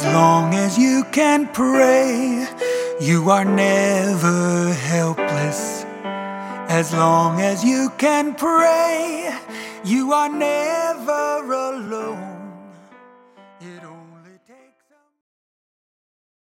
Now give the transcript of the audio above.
long as you can pray, you are never helpless. As long as you can pray, you are never alone.